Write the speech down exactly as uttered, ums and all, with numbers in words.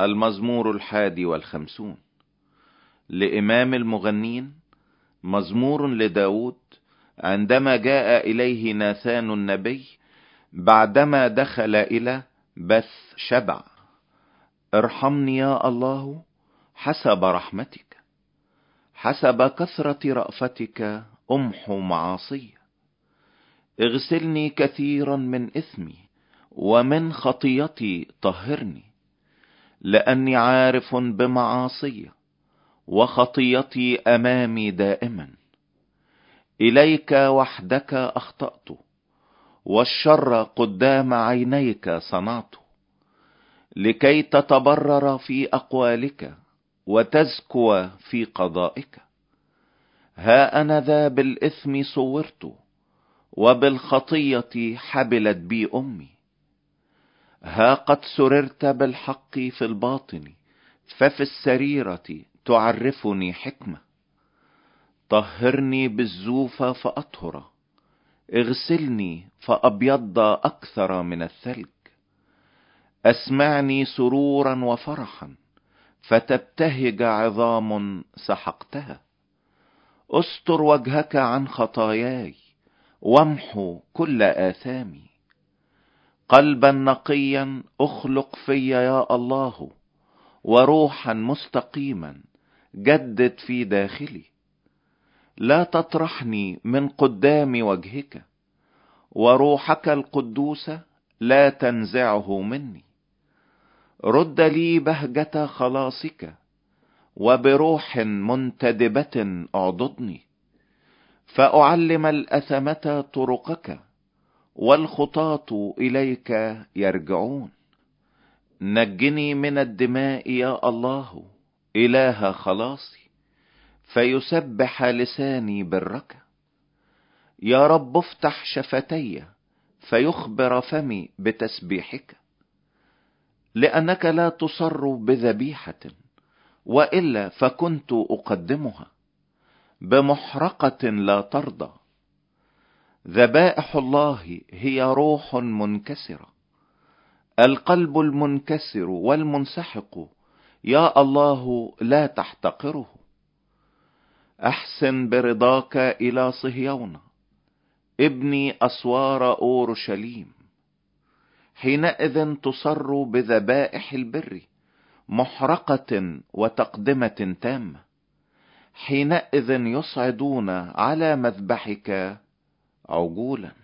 المزمور الحادي والخمسون لإمام المغنين، مزمور لداود عندما جاء إليه ناثان النبي بعدما دخل إلى بث شبع. ارحمني يا الله حسب رحمتك، حسب كثرة رأفتك أمحو معاصي. اغسلني كثيرا من إثمي ومن خطيتي طهرني، لأني عارف بمعاصي وخطيتي أمامي دائما. إليك وحدك أخطأت، والشر قدام عينيك صنعت، لكي تتبرر في أقوالك وتزكو في قضائك. ها أنا ذا بالإثم صورت، وبالخطية حبلت بي أمي. ها قد سررت بالحق في الباطن، ففي السريرة تعرفني حكمة. طهرني بالزوف فأطهر، اغسلني فأبيض أكثر من الثلج. أسمعني سرورا وفرحا، فتبتهج عظام سحقتها. استر وجهك عن خطاياي، وامحو كل آثامي. قلبا نقيا اخلق في يا الله، وروحا مستقيما جدد في داخلي. لا تطرحني من قدام وجهك، وروحك القدوس لا تنزعه مني. رد لي بهجة خلاصك، وبروح منتدبة اعضدني. فأعلم الأثمة طرقك، والخطاة إليك يرجعون. نجني من الدماء يا الله إله خلاصي، فيسبح لساني برك. يا رب افتح شفتي، فيخبر فمي بتسبيحك. لأنك لا تصر بذبيحة، وإلا فكنت أقدمها. بمحرقة لا ترضى. ذبائح الله هي روح منكسرة. القلب المنكسر والمنسحق يا الله لا تحتقره. أحسن برضاك إلى صهيون، ابني أسوار أورشليم. حينئذ تصر بذبائح البر، محرقة وتقدمة تامة. حينئذ يصعدون على مذبحك عجولا.